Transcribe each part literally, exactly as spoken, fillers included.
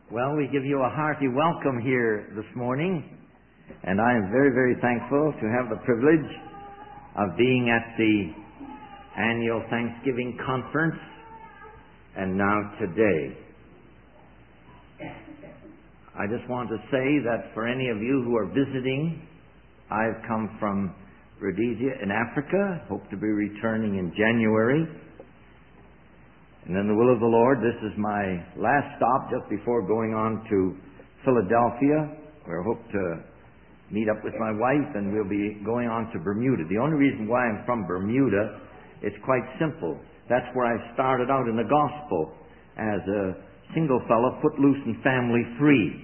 Well, we give you a hearty welcome here this morning, and I am very, very thankful to have the privilege of being at the annual Thanksgiving conference, and now today. I just want to say that for any of you who are visiting, I've come from Rhodesia in Africa, hope to be returning in January. And in the will of the Lord, this is my last stop just before going on to Philadelphia, where I hope to meet up with my wife, and we'll be going on to Bermuda. The only reason why I'm from Bermuda, it's quite simple. That's where I started out in the gospel as a single fellow, footloose and family free.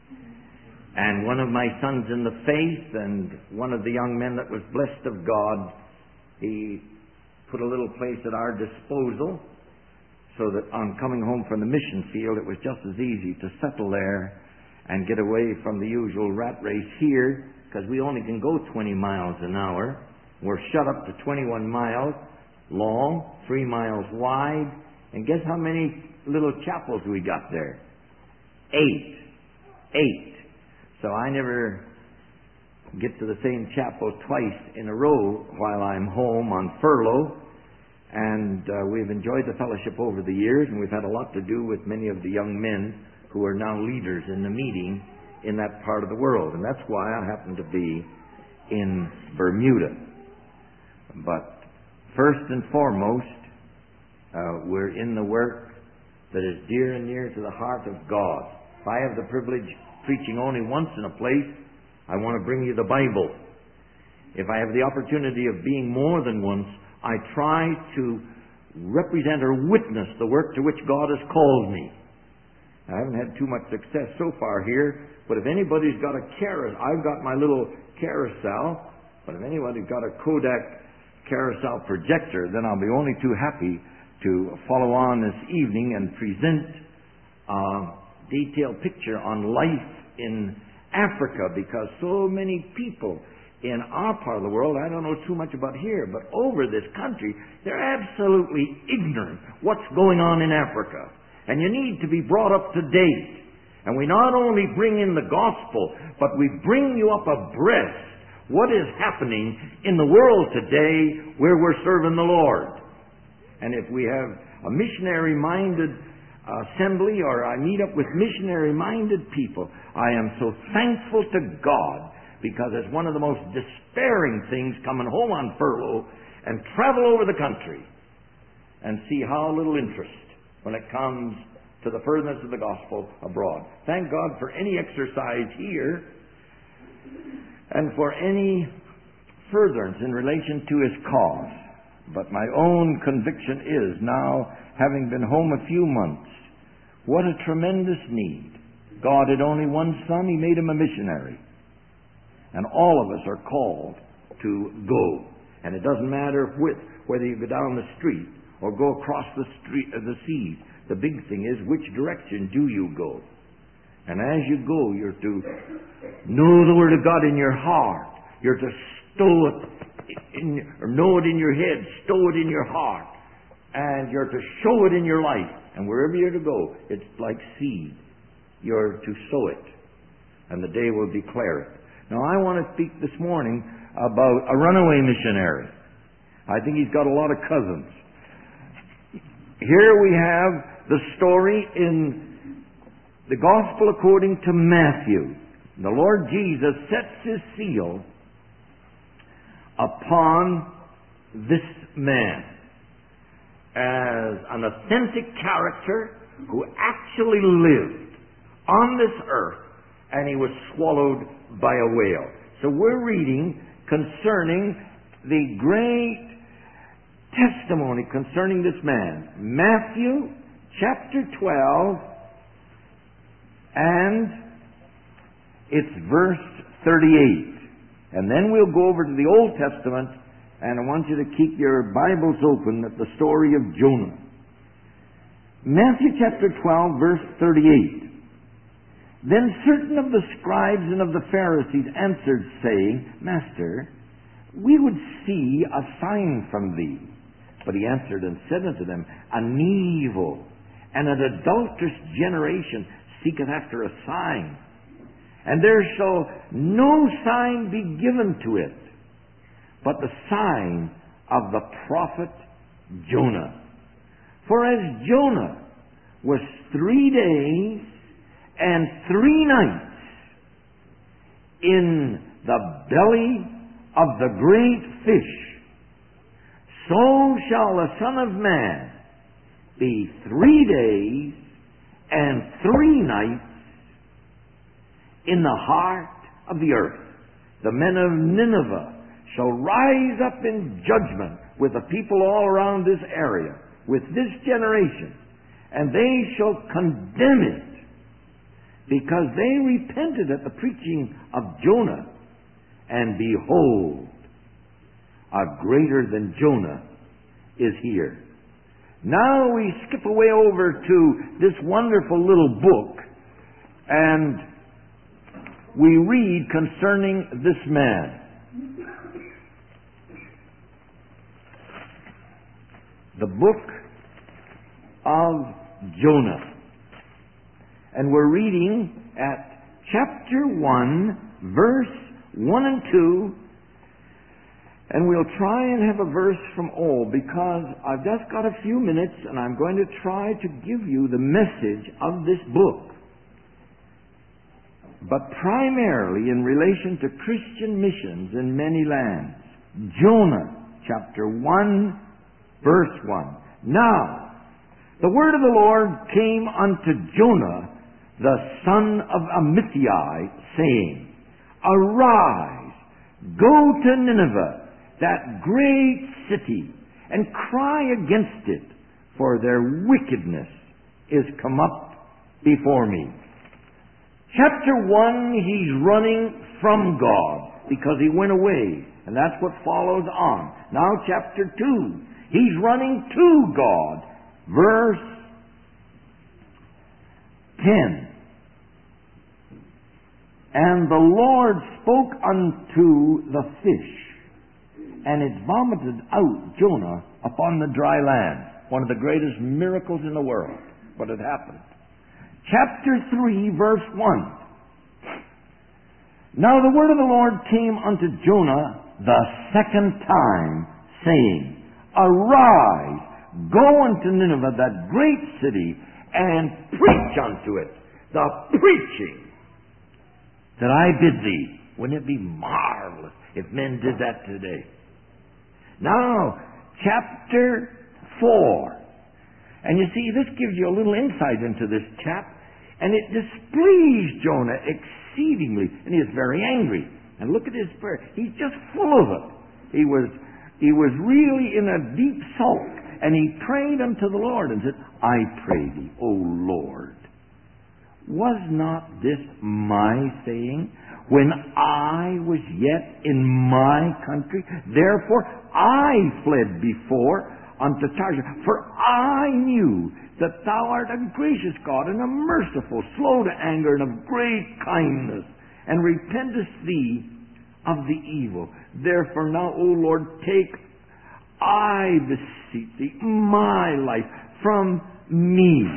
And one of my sons in the faith, and one of the young men that was blessed of God, he put a little place at our disposal, so that on coming home from the mission field, it was just as easy to settle there and get away from the usual rat race here, because we only can go twenty miles an hour. We're shut up to twenty-one miles long, three miles wide, and guess how many little chapels we got there? Eight. Eight. So I never get to the same chapel twice in a row while I'm home on furlough. And uh, we've enjoyed the fellowship over the years, and we've had a lot to do with many of the young men who are now leaders in the meeting in that part of the world. And that's why I happen to be in Bermuda. But first and foremost, uh, we're in the work that is dear and near to the heart of God. If I have the privilege of preaching only once in a place, I want to bring you the Bible. If I have the opportunity of being more than once, I try to represent or witness the work to which God has called me. I haven't had too much success so far here, but if anybody's got a carousel, I've got my little carousel, but if anybody's got a Kodak carousel projector, then I'll be only too happy to follow on this evening and present a detailed picture on life in Africa, because so many people in our part of the world, I don't know too much about here, but over this country, they're absolutely ignorant what's going on in Africa. And you need to be brought up to date. And we not only bring in the gospel, but we bring you up abreast what is happening in the world today where we're serving the Lord. And if we have a missionary-minded assembly, or I meet up with missionary-minded people, I am so thankful to God, because it's one of the most despairing things coming home on furlough and travel over the country and see how little interest when it comes to the furtherance of the gospel abroad. Thank God for any exercise here and for any furtherance in relation to His cause. But my own conviction is, now having been home a few months, what a tremendous need. God had only one son, He made him a missionary. And all of us are called to go. And it doesn't matter which, whether you go down the street or go across the street, uh, the seas. The big thing is, which direction do you go? And as you go, you're to know the Word of God in your heart. You're to stow it, in, or know it in your head, stow it in your heart. And you're to show it in your life. And wherever you're to go, it's like seed. You're to sow it. And the day will declare it. Now, I want to speak this morning about a runaway missionary. I think he's got a lot of cousins. Here we have the story in the Gospel according to Matthew. The Lord Jesus sets His seal upon this man as an authentic character who actually lived on this earth, and he was swallowed by a whale. So we're reading concerning the great testimony concerning this man. Matthew chapter twelve, and it's verse thirty-eight. And then we'll go over to the Old Testament, and I want you to keep your Bibles open at the story of Jonah. Matthew chapter twelve, verse thirty-eight. Then certain of the scribes and of the Pharisees answered, saying, Master, we would see a sign from thee. But he answered and said unto them, An evil and an adulterous generation seeketh after a sign. And there shall no sign be given to it, but the sign of the prophet Jonah. For as Jonah was three days and three nights in the belly of the great fish, so shall the Son of Man be three days and three nights in the heart of the earth. The men of Nineveh shall rise up in judgment with the people all around this area, with this generation, and they shall condemn it, because they repented at the preaching of Jonah, and behold, a greater than Jonah is here. Now we skip away over to this wonderful little book, and we read concerning this man. The book of Jonah. And we're reading at chapter one, verse one and two. And we'll try and have a verse from all, because I've just got a few minutes and I'm going to try to give you the message of this book. But primarily in relation to Christian missions in many lands. Jonah, chapter one, verse one. Now, the word of the Lord came unto Jonah, the son of Amittai, saying, Arise, go to Nineveh, that great city, and cry against it, for their wickedness is come up before me. Chapter one, he's running from God because he went away, and that's what follows on. Now chapter two, he's running to God. Verse ten. And the Lord spoke unto the fish, and it vomited out Jonah upon the dry land. One of the greatest miracles in the world, but it happened. Chapter three, verse one. Now the word of the Lord came unto Jonah the second time, saying, Arise, go unto Nineveh, that great city, and preach unto it the preaching that I bid thee. Wouldn't it be marvelous if men did that today? Now, chapter four. And you see, this gives you a little insight into this chap, and it displeased Jonah exceedingly, and he is very angry. And look at his prayer. He's just full of it. He was, he was really in a deep sulk, and he prayed unto the Lord and said, I pray thee, O Lord, was not this my saying when I was yet in my country? Therefore I fled before unto Tarshish, for I knew that thou art a gracious God and a merciful, slow to anger, and of great kindness, and repentest thee of the evil. Therefore now, O Lord, take, I beseech thee, my life from me,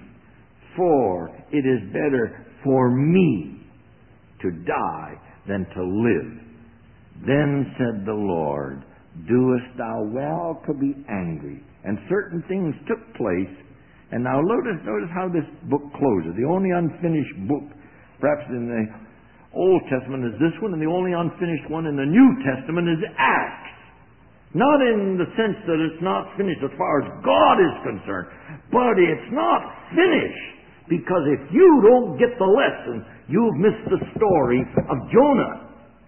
for it is better for me to die than to live. Then said the Lord, Doest thou well to be angry? And certain things took place. And now notice, notice how this book closes. The only unfinished book, perhaps in the Old Testament, is this one, and the only unfinished one in the New Testament is Acts. Not in the sense that it's not finished as far as God is concerned, but it's not finished, because if you don't get the lesson, you've missed the story of Jonah.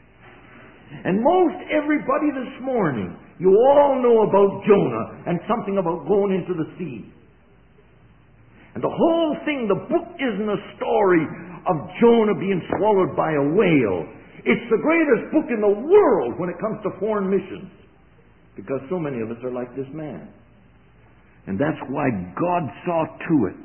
And most everybody this morning, you all know about Jonah and something about going into the sea. And the whole thing, the book isn't a story of Jonah being swallowed by a whale. It's the greatest book in the world when it comes to foreign missions, because so many of us are like this man. And that's why God saw to it.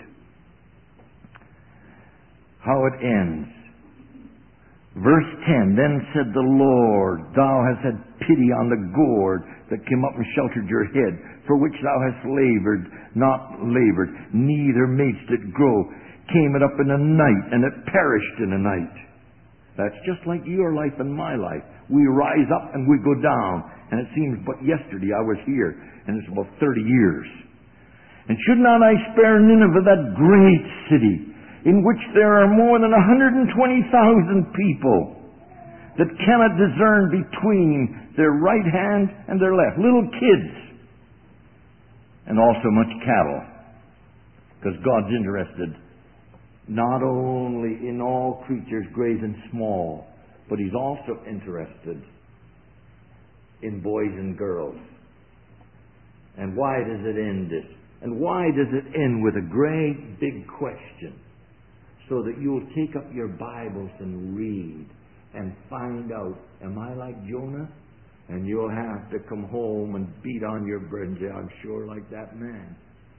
How it ends. Verse ten, Then said the Lord, Thou hast had pity on the gourd that came up and sheltered your head, for which thou hast labored, not labored, neither madest it grow. came it up in a night, and it perished in a night. That's just like your life and my life. We rise up and we go down. And it seems but yesterday I was here, and it's about thirty years. And should not I spare Nineveh, that great city, in which there are more than one hundred twenty thousand people that cannot discern between their right hand and their left, little kids, and also much cattle. Because God's interested not only in all creatures, great and small, but He's also interested in boys and girls. And why does it end this? And why does it end with a great big question? So that you'll take up your Bibles and read and find out, am I like Jonah? And you'll have to come home and beat on your bread and say, I'm sure like that man.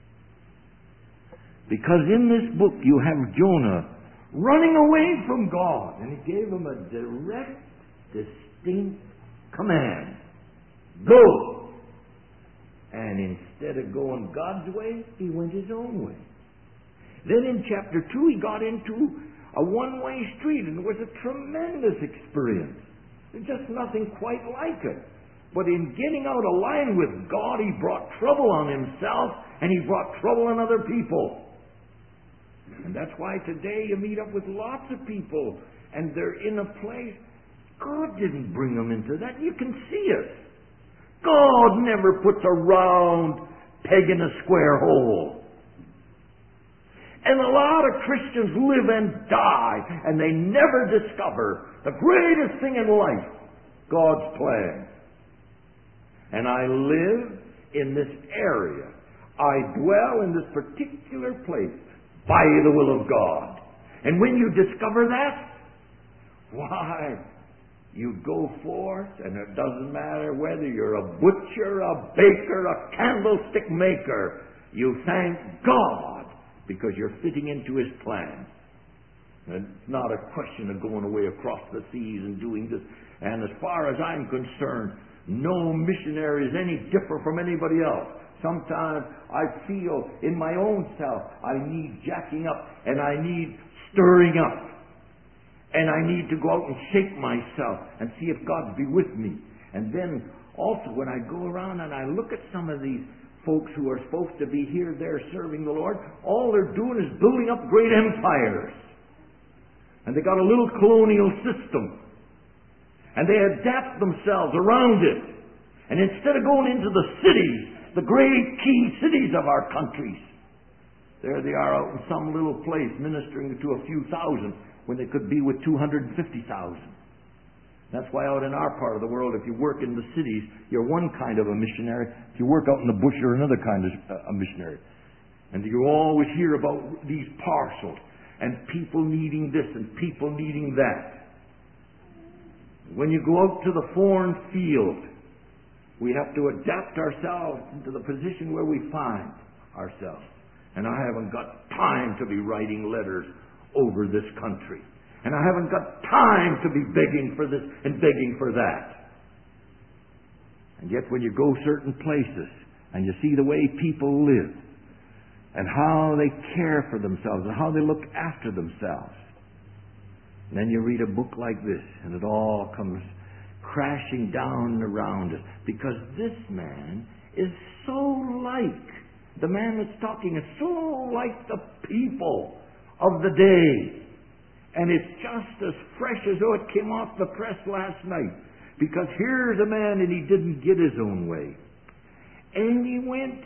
Because in this book you have Jonah running away from God. And He gave him a direct, distinct command. Go! And instead of going God's way, he went his own way. Then in chapter two, he got into a one-way street, and it was a tremendous experience. There's just nothing quite like it. But in getting out of line with God, he brought trouble on himself, and he brought trouble on other people. And that's why today you meet up with lots of people, and they're in a place God didn't bring them into that. You can see it. God never puts a round peg in a square hole. And a lot of Christians live and die, and they never discover the greatest thing in life, God's plan. And I live in this area. I dwell in this particular place by the will of God. And when you discover that, why, you go forth, and it doesn't matter whether you're a butcher, a baker, a candlestick maker. You thank God because you're fitting into His plan. And it's not a question of going away across the seas and doing this. And as far as I'm concerned, no missionary is any different from anybody else. Sometimes I feel in my own self I need jacking up, and I need stirring up. And I need to go out and shake myself and see if God be with me. And then also when I go around and I look at some of these folks who are supposed to be here, there serving the Lord, all they're doing is building up great empires. And they got a little colonial system. And they adapt themselves around it. And instead of going into the cities, the great key cities of our countries, there they are out in some little place ministering to a few thousand, when they could be with two hundred fifty thousand. That's why out in our part of the world, if you work in the cities, you're one kind of a missionary. If you work out in the bush, you're another kind of a missionary. And you always hear about these parcels, and people needing this, and people needing that. When you go out to the foreign field, we have to adapt ourselves into the position where we find ourselves. And I haven't got time to be writing letters over this country. And I haven't got time to be begging for this and begging for that. And yet when you go certain places and you see the way people live and how they care for themselves and how they look after themselves, and then you read a book like this and it all comes crashing down around us, because this man is so like, the man that's talking is so like the people of the day. And it's just as fresh as though it came off the press last night. Because here's a man and he didn't get his own way. And he went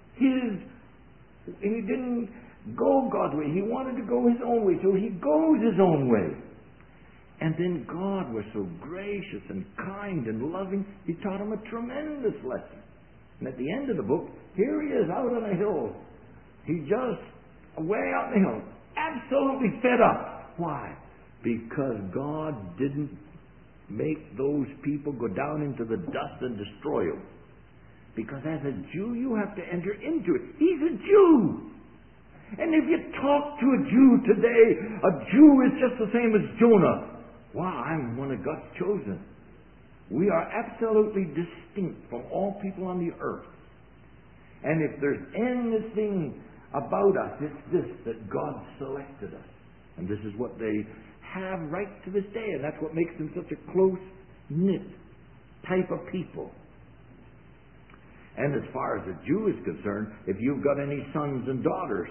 his, he didn't go God's way. He wanted to go his own way. So he goes his own way. And then God was so gracious and kind and loving, He taught him a tremendous lesson. And at the end of the book, here he is out on a hill. He just, way out on the hill, absolutely fed up. Why? Because God didn't make those people go down into the dust and destroy them. Because as a Jew, you have to enter into it. He's a Jew. And if you talk to a Jew today, a Jew is just the same as Jonah. Wow, I'm one of God's chosen. We are absolutely distinct from all people on the earth. And if there's anything about us. It's this, that God selected us. And this is what they have right to this day. And that's what makes them such a close-knit type of people. And as far as a Jew is concerned, if you've got any sons and daughters,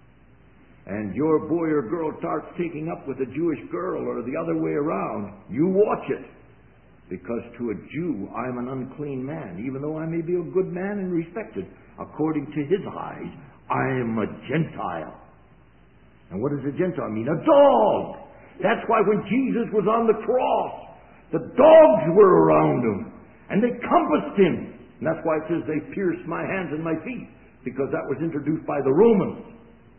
and your boy or girl starts taking up with a Jewish girl or the other way around, you watch it. Because to a Jew, I'm an unclean man. Even though I may be a good man and respected, according to his eyes, I am a Gentile. And what does a Gentile mean? A dog. That's why when Jesus was on the cross, the dogs were around him. And they compassed him. And that's why it says they pierced my hands and my feet. Because that was introduced by the Romans.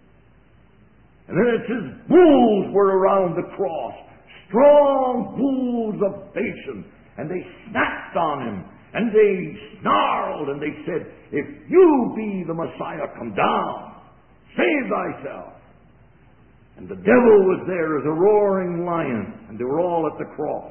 And then it says bulls were around the cross. Strong bulls of Bashan. And they snapped on him. And they snarled. And they said, if you be the Messiah, come down. Save thyself. And the devil was there as a roaring lion. And they were all at the cross.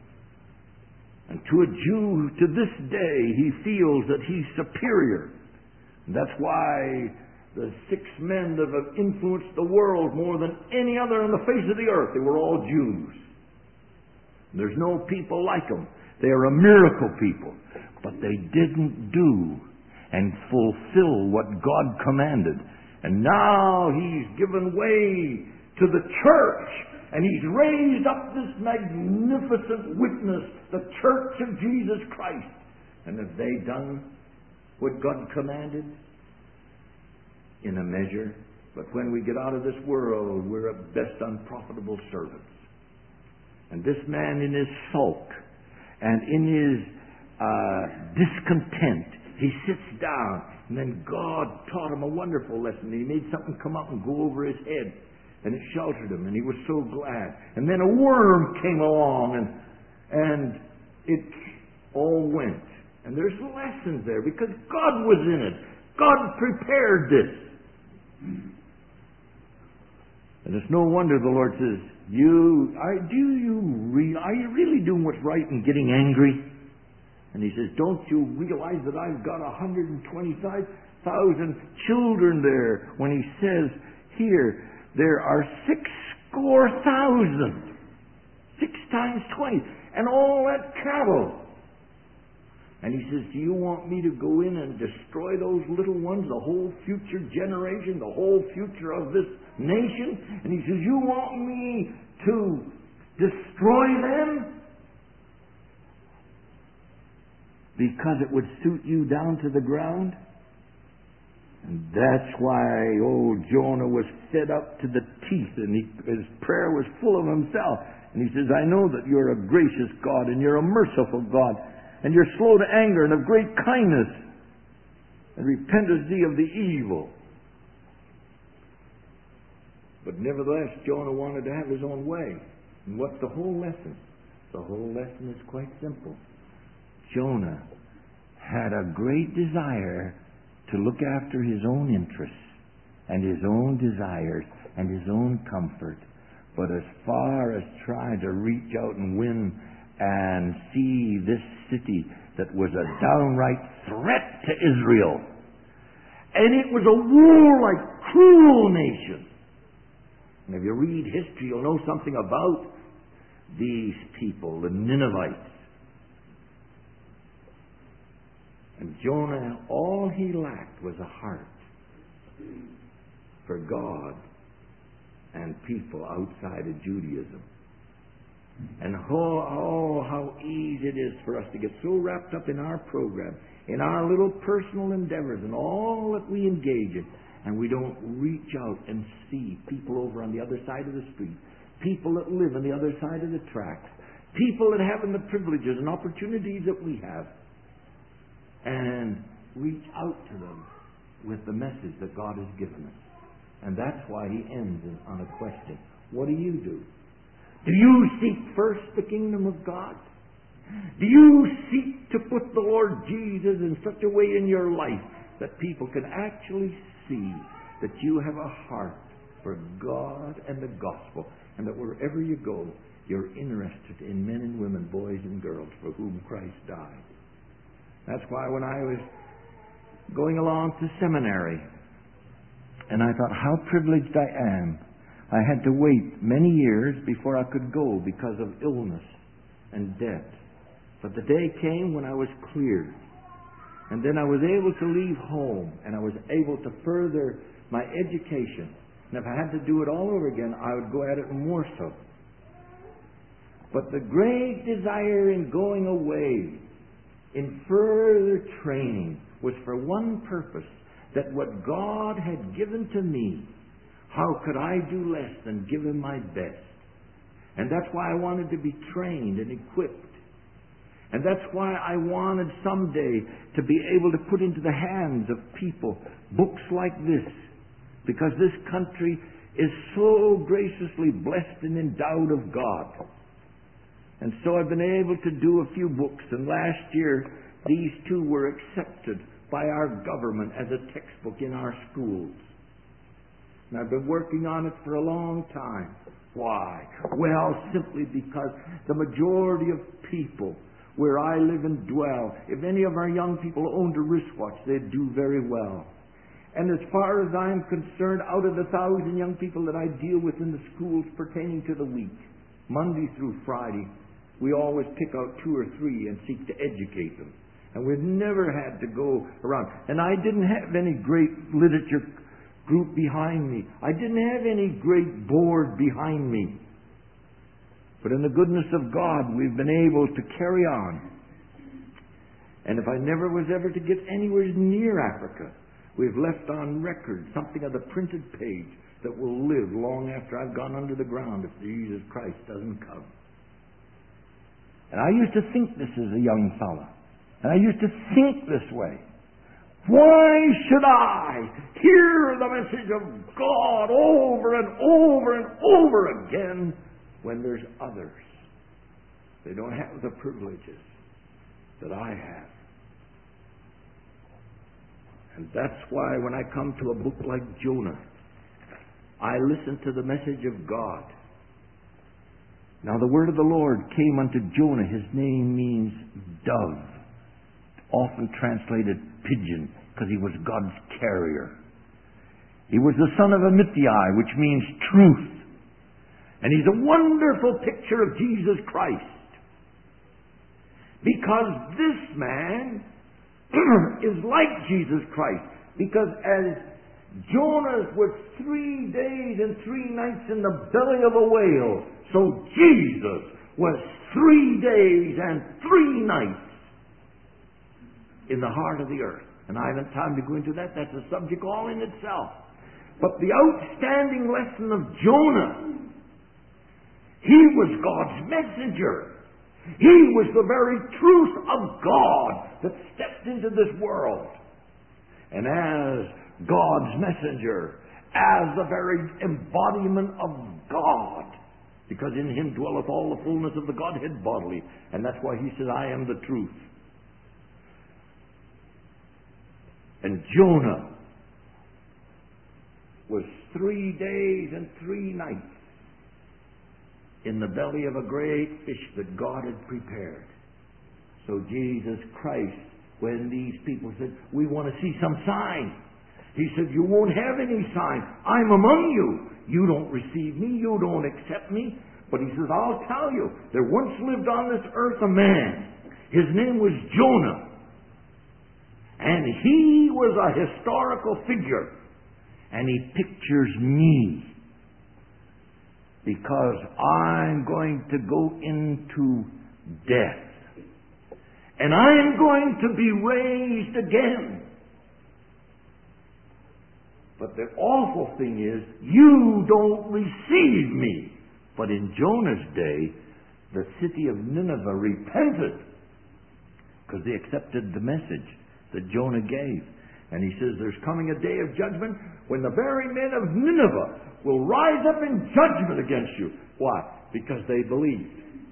And to a Jew, to this day, he feels that he's superior. And that's why the six men that have influenced the world more than any other on the face of the earth, they were all Jews. And there's no people like them. They are a miracle people. But they didn't do and fulfill what God commanded. And now he's given way to the church. And he's raised up this magnificent witness, the church of Jesus Christ. And have they done what God commanded? In a measure. But when we get out of this world, we're at best unprofitable servants. And this man in his sulk and in his uh, discontent, he sits down. And then God taught him a wonderful lesson. He made something come up and go over his head. And it sheltered him, and he was so glad. And then a worm came along, and and it all went. And there's lessons there, because God was in it. God prepared this. And it's no wonder the Lord says, "You, I, do you re- are you really doing what's right and getting angry?" And He says, "Don't you realize that I've got one hundred twenty-five thousand children there?" When He says here, there are six score thousand. Six times twenty. And all that cattle. And He says, do you want me to go in and destroy those little ones, the whole future generation, the whole future of this nation? And He says, you want me to destroy them? Because it would suit you down to the ground? And that's why old Jonah was fed up to the teeth, and he, his prayer was full of himself. And he says, I know that you're a gracious God, and you're a merciful God, and you're slow to anger and of great kindness, and repentest thee of the evil. But nevertheless, Jonah wanted to have his own way. And what's the whole lesson? The whole lesson is quite simple. Jonah had a great desire to look after his own interests and his own desires and his own comfort. But as far as trying to reach out and win and see this city that was a downright threat to Israel, and it was a warlike, cruel nation. And if you read history, you'll know something about these people, the Ninevites. And Jonah, all he lacked was a heart for God and people outside of Judaism. And oh, oh, how easy it is for us to get so wrapped up in our program, in our little personal endeavors and all that we engage in, and we don't reach out and see people over on the other side of the street, people that live on the other side of the tracks, people that have the privileges and opportunities that we have, and reach out to them with the message that God has given us. And that's why he ends on a question. What do you do? Do you seek first the kingdom of God? Do you seek to put the Lord Jesus in such a way in your life that people can actually see that you have a heart for God and the gospel, and that wherever you go, you're interested in men and women, boys and girls for whom Christ died? That's why when I was going along to seminary, And I thought, how privileged I am. I had to wait many years before I could go because of illness and death. But the day came when I was cleared. And then I was able to leave home, and I was able to further my education. And if I had to do it all over again, I would go at it more so. But the great desire in going away, in further training, was for one purpose, that what God had given to me, how could I do less than give Him my best? And that's why I wanted to be trained and equipped. And that's why I wanted someday to be able to put into the hands of people books like this. Because this country is so graciously blessed and endowed of God. And so I've been able to do a few books. And last year, these two were accepted by our government as a textbook in our schools. And I've been working on it for a long time. Why? Well, simply because the majority of people where I live and dwell, if any of our young people owned a wristwatch, they'd do very well. And as far as I'm concerned, out of the thousand young people that I deal with in the schools pertaining to the week, Monday through Friday, we always pick out two or three and seek to educate them. And we've never had to go around. And I didn't have any great literature group behind me. I didn't have any great board behind me. But in the goodness of God, we've been able to carry on. And if I never was ever to get anywhere near Africa, we've left on record something of the printed page that will live long after I've gone under the ground if Jesus Christ doesn't come. And I used to think this as a young fellow. And I used to think this way. Why should I hear the message of God over and over and over again when there's others? They don't have the privileges that I have. And that's why when I come to a book like Jonah, I listen to the message of God. Now the word of the Lord came unto Jonah. His name means dove, often translated pigeon, because he was God's carrier. He was the son of Amittai, which means truth. And he's a wonderful picture of Jesus Christ. Because this man is like Jesus Christ. Because as Jonah was three days and three nights in the belly of a whale, so Jesus was three days and three nights in the heart of the earth. And I haven't time to go into that. That's a subject all in itself. But the outstanding lesson of Jonah, he was God's messenger. He was the very truth of God that stepped into this world. And as God's messenger, as the very embodiment of God, because in Him dwelleth all the fullness of the Godhead bodily. And that's why He says, I am the truth. And Jonah was three days and three nights in the belly of a great fish that God had prepared. So Jesus Christ, when these people said, we want to see some sign, He said, you won't have any sign. I'm among you. You don't receive me. You don't accept me. But He says, I'll tell you, there once lived on this earth a man. His name was Jonah. And he was a historical figure. And he pictures me. Because I'm going to go into death. And I'm going to be raised again. But the awful thing is, you don't receive me. But in Jonah's day, the city of Nineveh repented. Because they accepted the message that Jonah gave. And he says there's coming a day of judgment when the very men of Nineveh will rise up in judgment against you. Why? Because they believed.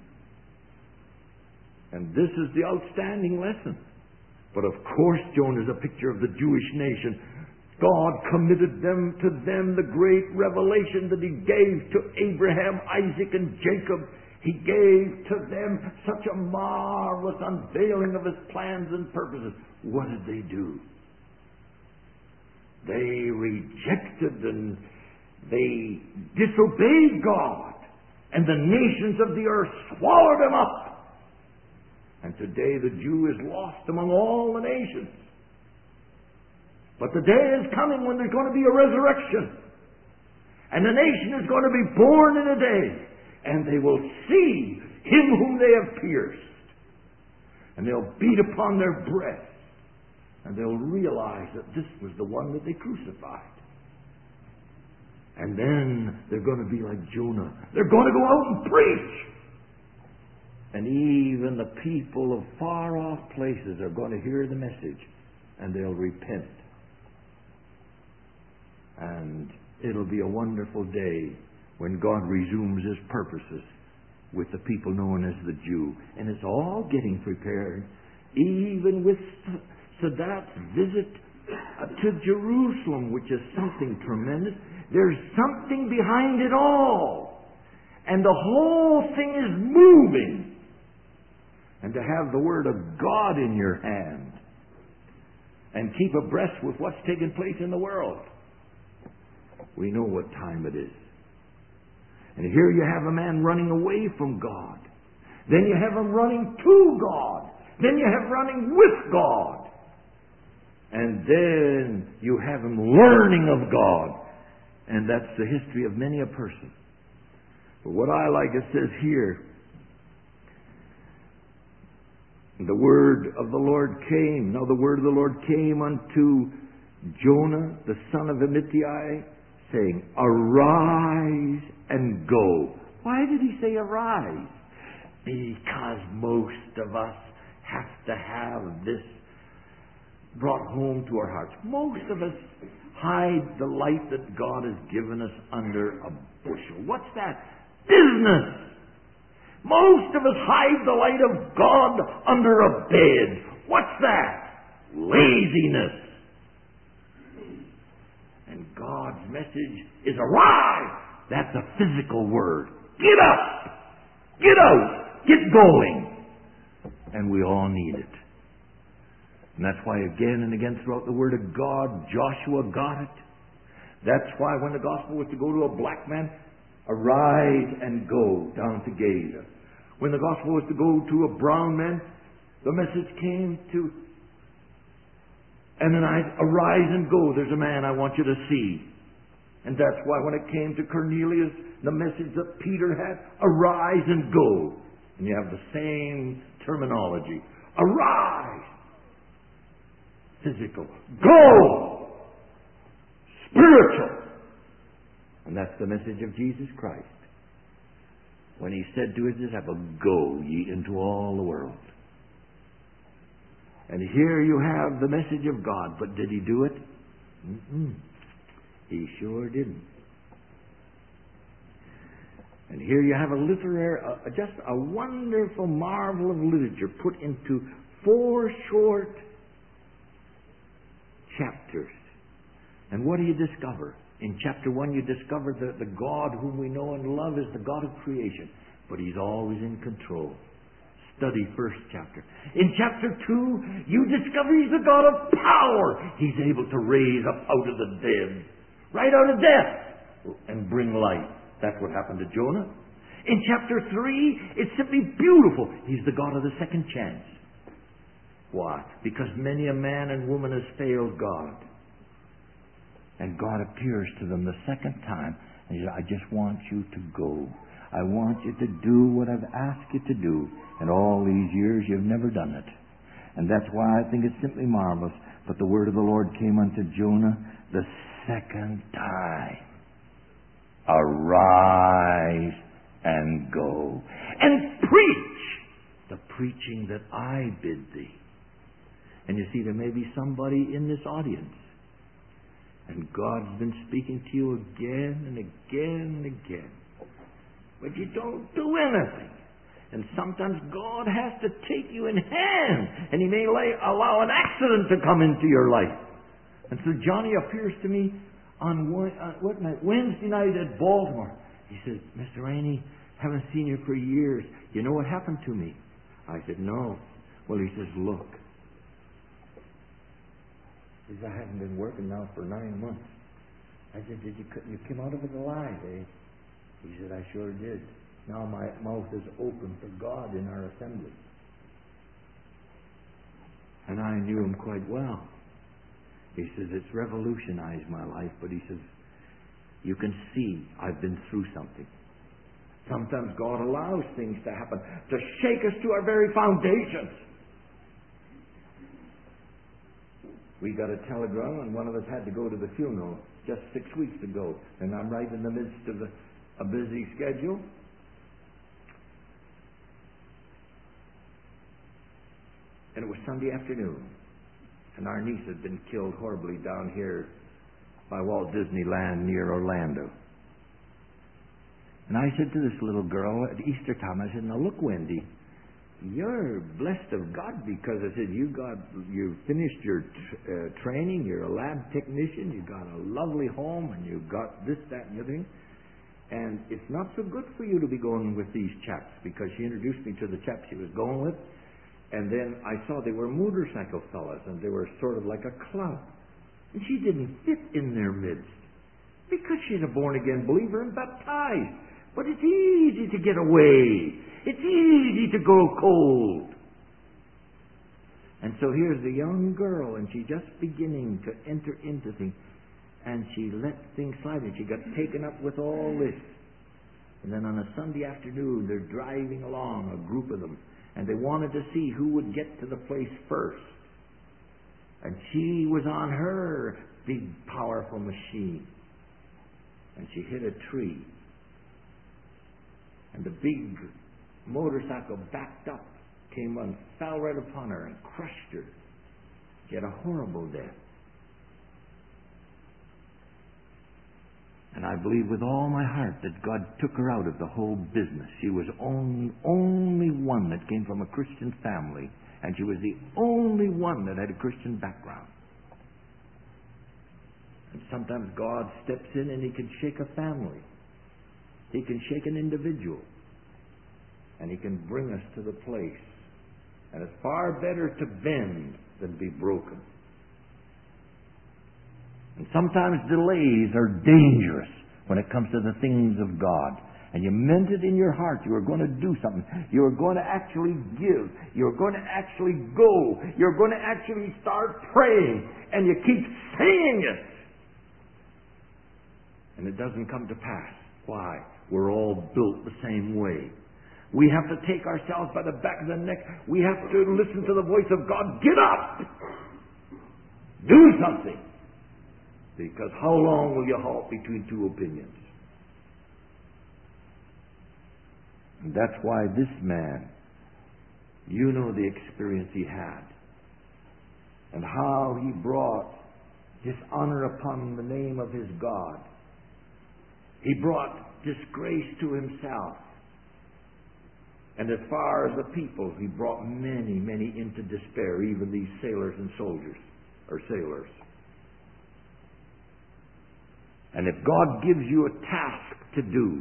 And this is the outstanding lesson. But of course Jonah is a picture of the Jewish nation. God committed them to them the great revelation that He gave to Abraham, Isaac, and Jacob. He gave to them such a marvelous unveiling of His plans and purposes. What did they do? They rejected and they disobeyed God. And the nations of the earth swallowed them up. And today the Jew is lost among all the nations. But the day is coming when there's going to be a resurrection. And the nation is going to be born in a day. And they will see Him whom they have pierced. And they'll beat upon their breasts. And they'll realize that this was the one that they crucified. And then they're going to be like Jonah. They're going to go out and preach. And even the people of far off places are going to hear the message. And they'll repent. And it'll be a wonderful day when God resumes His purposes with the people known as the Jew. And it's all getting prepared. Even with Sadat's visit to Jerusalem, which is something tremendous. There's something behind it all. And the whole thing is moving. And to have the Word of God in your hand and keep abreast with what's taking place in the world. We know what time it is. And here you have a man running away from God. Then you have him running to God. Then you have running with God. And then you have him learning of God. And that's the history of many a person. But what I like, it says here, the word of the Lord came. Now the word of the Lord came unto Jonah, the son of Amittai, saying, arise and go. Why did he say arise? Because most of us have to have this brought home to our hearts. Most of us hide the light that God has given us under a bushel. What's that? Business. Most of us hide the light of God under a bed. What's that? Laziness. And God's message is arise. That's a physical word. Get up. Get out. Get going. And we all need it. And that's why again and again throughout the Word of God, Joshua got it. That's why when the gospel was to go to a black man, arise and go down to Gaza. When the gospel was to go to a brown man, the message came to Ananias, arise and go. There's a man I want you to see. And that's why when it came to Cornelius, the message that Peter had, arise and go. And you have the same terminology. Arise. Physical. Go! Spiritual. And that's the message of Jesus Christ. When He said to His disciples, go ye into all the world. And here you have the message of God. But did He do it? Mm-mm. He sure didn't. And here you have a literary, uh, just a wonderful marvel of literature put into four short chapters. And what do you discover? In chapter one you discover that the God whom we know and love is the God of creation. But He's always in control. Study first chapter. In chapter two you discover He's the God of power. He's able to raise up out of the dead. Right out of death. And bring life. That's what happened to Jonah. In chapter three it's simply beautiful. He's the God of the second chance. Why? Because many a man and woman has failed God. And God appears to them the second time. And He says, I just want you to go. I want you to do what I've asked you to do. And all these years you've never done it. And that's why I think it's simply marvelous. But the word of the Lord came unto Jonah the second time. Arise and go. And preach the preaching that I bid thee. And you see, there may be somebody in this audience. And God's been speaking to you again and again and again. But you don't do anything. And sometimes God has to take you in hand. And He may lay, allow an accident to come into your life. And so Johnny appears to me on one, uh, what night? Wednesday night at Baltimore. He said, Mister Rainey, haven't seen you for years. You know what happened to me? I said, no. Well, he says, look. He says, I haven't been working now for nine months. I said, did you, you came out of it alive, eh? He said, I sure did. Now my mouth is open for God in our assembly. And I knew him quite well. He says, it's revolutionized my life, but he says, you can see I've been through something. Sometimes God allows things to happen to shake us to our very foundations. We got a telegram, and one of us had to go to the funeral just six weeks ago. And I'm right in the midst of a, a busy schedule. And it was Sunday afternoon. And our niece had been killed horribly down here by Walt Disneyland near Orlando. And I said to this little girl at Easter time, I said, now look, Wendy, you're blessed of God, because I said, you got, you finished your t- uh, training, you're a lab technician, you got a lovely home, and you got this, that, and the other thing. And it's not so good for you to be going with these chaps, because she introduced me to the chaps she was going with. And then I saw they were motorcycle fellas, and they were sort of like a club. And she didn't fit in their midst, because she's a born-again believer and baptized. But it's easy to get away. It's easy to go cold. And so here's the young girl, and she's just beginning to enter into things. And she let things slide, and she got taken up with all this. And then on a Sunday afternoon, they're driving along, a group of them, and they wanted to see who would get to the place first. And she was on her big, powerful machine. And she hit a tree. And the big motorcycle backed up, came and fell right upon her and crushed her. She had a horrible death. And I believe with all my heart that God took her out of the whole business. She was only, only one that came from a Christian family, and she was the only one that had a Christian background. And sometimes God steps in and He can shake a family. He can shake an individual. And He can bring us to the place. And it's far better to bend than be broken. And sometimes delays are dangerous when it comes to the things of God. And you meant it in your heart. You were going to do something. You were going to actually give. You were going to actually go. You're going to actually start praying. And you keep saying it. And it doesn't come to pass. Why? We're all built the same way. We have to take ourselves by the back of the neck. We have to listen to the voice of God. Get up! Do something! Because how long will you halt between two opinions? And that's why this man, you know the experience he had. And how he brought dishonor upon the name of his God. He brought disgrace to himself. And as far as the people, he brought many, many into despair, even these sailors and soldiers, or sailors. And if God gives you a task to do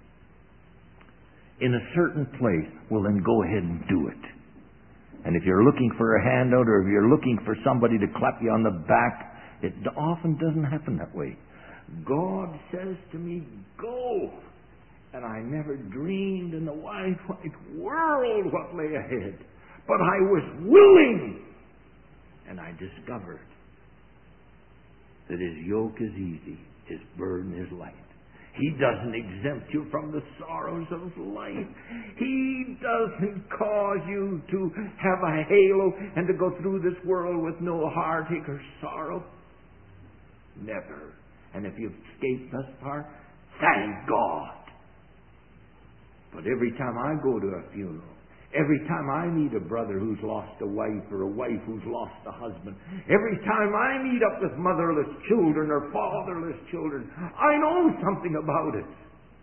in a certain place, well then go ahead and do it. And if you're looking for a handout, or if you're looking for somebody to clap you on the back, it often doesn't happen that way. God says to me, go! And I never dreamed in the wide, wide world what lay ahead. But I was willing. And I discovered that His yoke is easy, His burden is light. He doesn't exempt you from the sorrows of life. He doesn't cause you to have a halo and to go through this world with no heartache or sorrow. Never. And if you've escaped thus far, thank God. But every time I go to a funeral, every time I meet a brother who's lost a wife, or a wife who's lost a husband, every time I meet up with motherless children or fatherless children, I know something about it.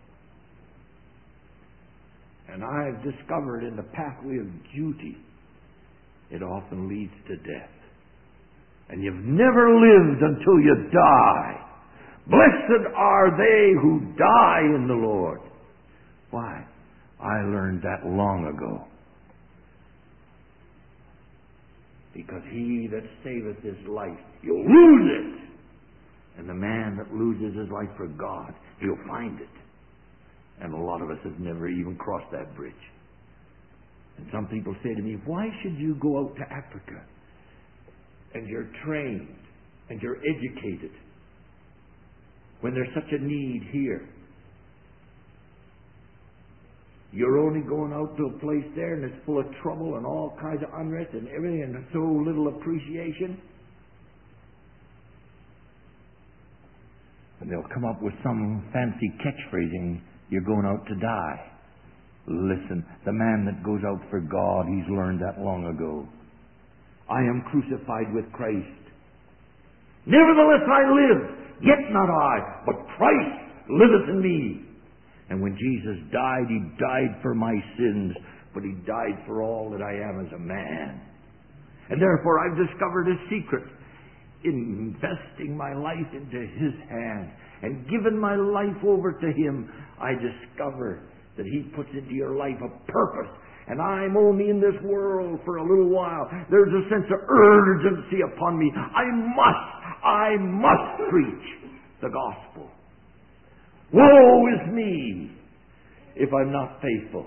And I've discovered in the pathway of duty, it often leads to death. And you've never lived until you die. Blessed are they who die in the Lord. Why? I learned that long ago. Because he that saveth his life, he'll lose it. And the man that loses his life for God, he'll find it. And a lot of us have never even crossed that bridge. And some people say to me, why should you go out to Africa? And you're trained, and you're educated, when there's such a need here. You're only going out to a place there and it's full of trouble and all kinds of unrest and everything and so little appreciation. And they'll come up with some fancy catchphrasing, you're going out to die. Listen, the man that goes out for God, he's learned that long ago. I am crucified with Christ. Nevertheless I live, yet not I, but Christ liveth in me. And when Jesus died, he died for my sins, but he died for all that I am as a man. And therefore I've discovered a secret in investing my life into his hand and given my life over to him. I discover that he puts into your life a purpose. And I'm only in this world for a little while. There's a sense of urgency upon me. I must, I must preach the gospel. Woe is me if I'm not faithful.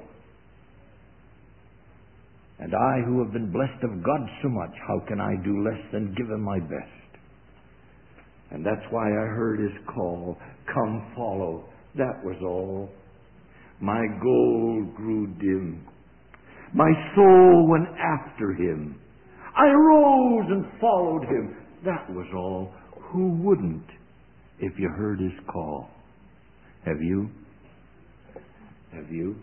And I who have been blessed of God so much, how can I do less than give him my best? And that's why I heard his call, come follow. That was all. My goal grew dim. My soul went after him. I rose and followed him. That was all. Who wouldn't if you heard his call? Have you? Have you?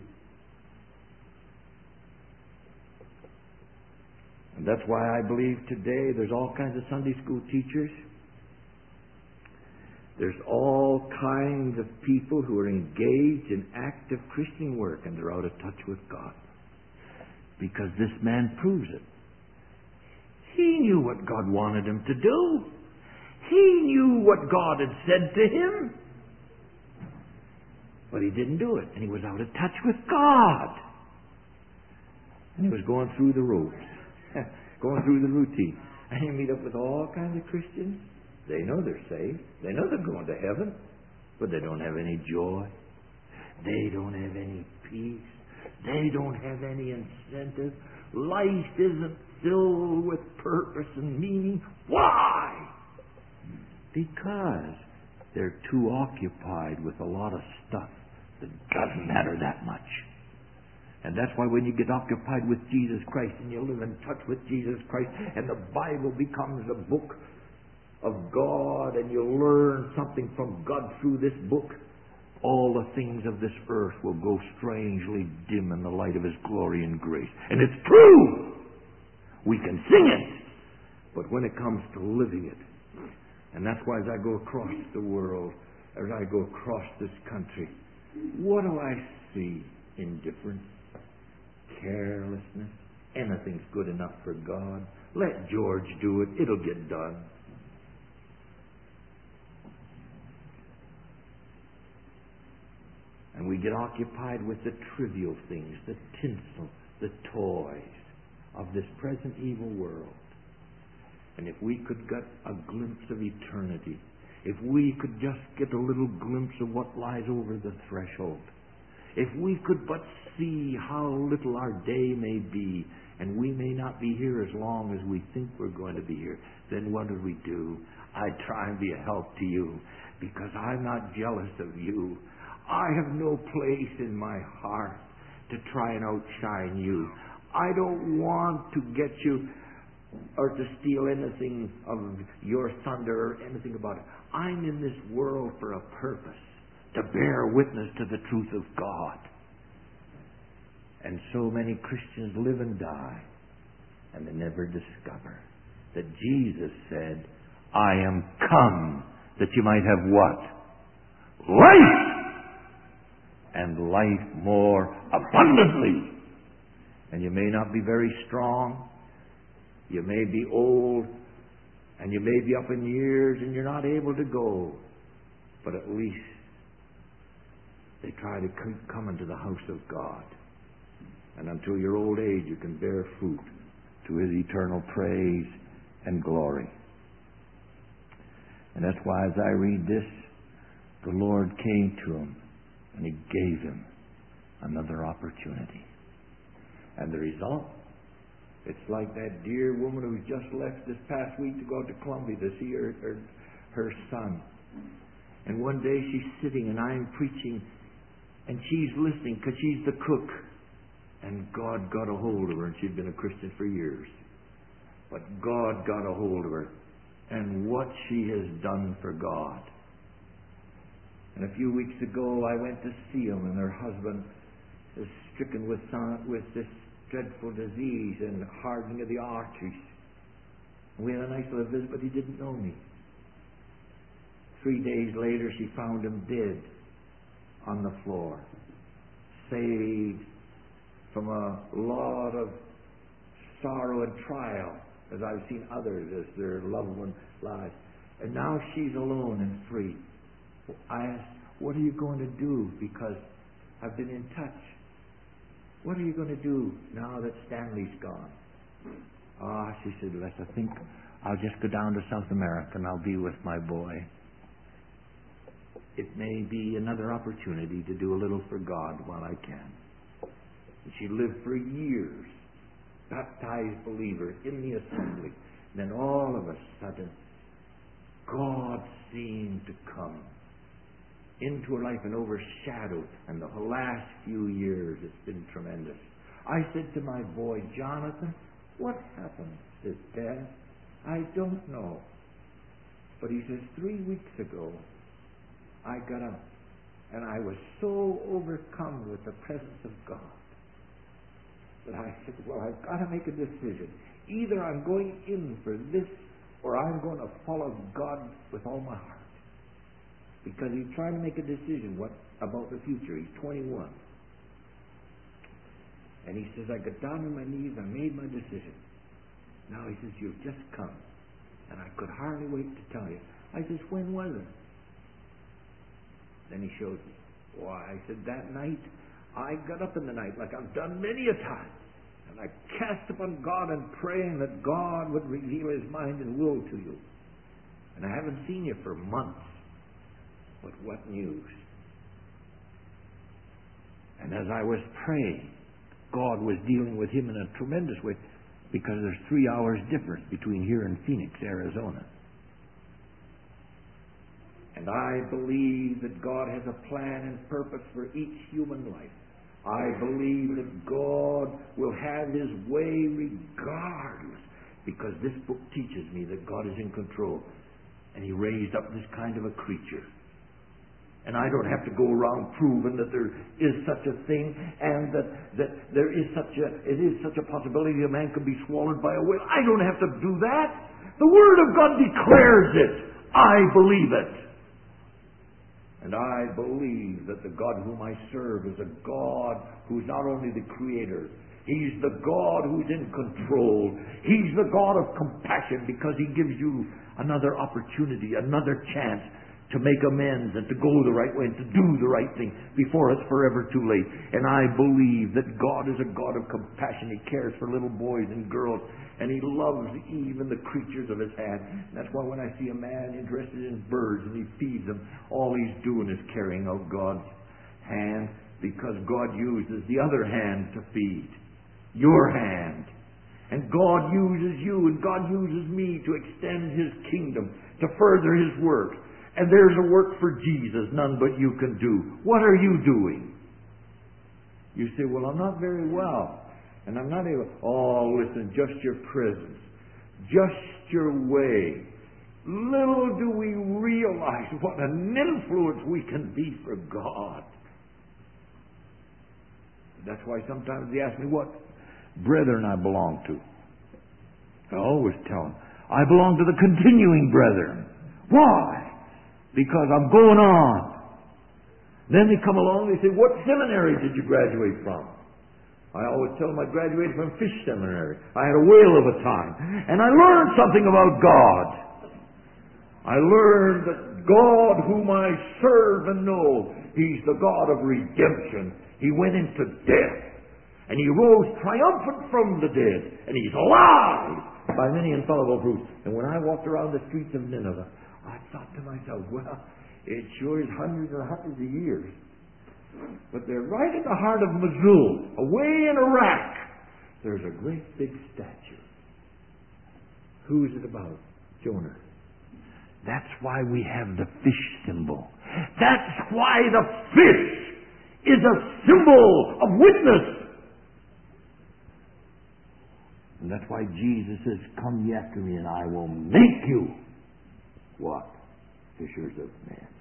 And that's why I believe today there's all kinds of Sunday school teachers. There's all kinds of people who are engaged in active Christian work and they're out of touch with God. Because this man proves it. He knew what God wanted him to do. He knew what God had said to him. But he didn't do it. And he was out of touch with God. And he was going through the ropes. Going through the routine. And you meet up with all kinds of Christians. They know they're saved. They know they're going to heaven. But they don't have any joy. They don't have any peace. They don't have any incentive. Life isn't filled with purpose and meaning. Why? Because they're too occupied with a lot of stuff that doesn't matter that much. And that's why when you get occupied with Jesus Christ and you live in touch with Jesus Christ and the Bible becomes a book of God and you learn something from God through this book, all the things of this earth will go strangely dim in the light of his glory and grace. And it's true! We can sing it, but when it comes to living it, and that's why as I go across the world, as I go across this country, what do I see? Indifference, carelessness, anything's good enough for God. Let George do it, it'll get done. And we get occupied with the trivial things, the tinsel, the toys of this present evil world. And if we could get a glimpse of eternity, if we could just get a little glimpse of what lies over the threshold, if we could but see how little our day may be, and we may not be here as long as we think we're going to be here, then what do we do? I try and be a help to you, because I'm not jealous of you. I have no place in my heart to try and outshine you. I don't want to get you or to steal anything of your thunder or anything about it. I'm in this world for a purpose, to bear witness to the truth of God. And so many Christians live and die, and they never discover that Jesus said, I am come that you might have what? Life! And life more abundantly. And you may not be very strong. You may be old. And you may be up in years and you're not able to go. But at least they try to come into the house of God. And until your old age you can bear fruit to His eternal praise and glory. And that's why as I read this, the Lord came to him and He gave him another opportunity. And the result? It's like that dear woman who's just left this past week to go out to Columbia to see her, her, her son. And one day she's sitting and I'm preaching and she's listening because she's the cook. And God got a hold of her, and she'd been a Christian for years. But God got a hold of her. And what she has done for God. And a few weeks ago I went to see them, and her husband is stricken with some, with this dreadful disease and hardening of the arteries. And we had a nice little visit, but he didn't know me. Three days later she found him dead on the floor. Saved from a lot of sorrow and trial, as I've seen others as their loved one lies. And now she's alone and free. I asked, what are you going to do? Because I've been in touch. What are you going to do now that Stanley's gone? Ah, oh, she said, Les, I think I'll just go down to South America and I'll be with my boy. It may be another opportunity to do a little for God while I can. And she lived for years, baptized believer in the assembly. And then all of a sudden, God seemed to come into her life and overshadow. And the last few years, it's been tremendous. I said to my boy, Jonathan, what happened? He says, Dad, I don't know. But he says, three weeks ago, I got up and I was so overcome with the presence of God that I said, well, I've got to make a decision. Either I'm going in for this or I'm going to follow God with all my heart. Because he's trying to make a decision what about the future. He's twenty-one. And he says, I got down on my knees, I made my decision. Now he says, you've just come. And I could hardly wait to tell you. I says, when was it? Then he showed me. Why, I said, that night, I got up in the night like I've done many a time. And I cast upon God and praying that God would reveal His mind and will to you. And I haven't seen you for months. But what news? And as I was praying, God was dealing with him in a tremendous way, because there's three hours difference between here and Phoenix, Arizona. And I believe that God has a plan and purpose for each human life. I believe that God will have His way regardless, because this book teaches me that God is in control. And He raised up this kind of a creature. And I don't have to go around proving that there is such a thing and that, that there is such a, it is such a possibility a man could be swallowed by a whale. I don't have to do that. The Word of God declares it. I believe it. And I believe that the God whom I serve is a God who's not only the Creator, He's the God who's in control. He's the God of compassion, because He gives you another opportunity, another chance to make amends and to go the right way and to do the right thing before it's forever too late. And I believe that God is a God of compassion. He cares for little boys and girls, and He loves even the creatures of His hand. And that's why when I see a man interested in birds and he feeds them, all he's doing is carrying out God's hand, because God uses the other hand to feed. Your hand. And God uses you and God uses me to extend His kingdom, to further His work. And there's a work for Jesus none but you can do. What are you doing? You say, well, I'm not very well. And I'm not able... Oh, listen, just your presence. Just your way. Little do we realize what an influence we can be for God. That's why sometimes they ask me what brethren I belong to. I always tell them, I belong to the continuing brethren. Why? Because I'm going on. Then they come along and they say, what seminary did you graduate from? I always tell them I graduated from Fish Seminary. I had a whale of a time. And I learned something about God. I learned that God whom I serve and know, He's the God of redemption. He went into death And he rose triumphant from the dead. And he's alive by many infallible proofs. And when I walked around the streets of Nineveh, I thought to myself, well, it sure is hundreds and hundreds of years. But they're right in the heart of Mosul, away in Iraq. There's a great big statue. Who's it about? Jonah. That's why we have the fish symbol. That's why the fish is a symbol of witness. And that's why Jesus says, come ye after me and I will make you what? Fishers of men.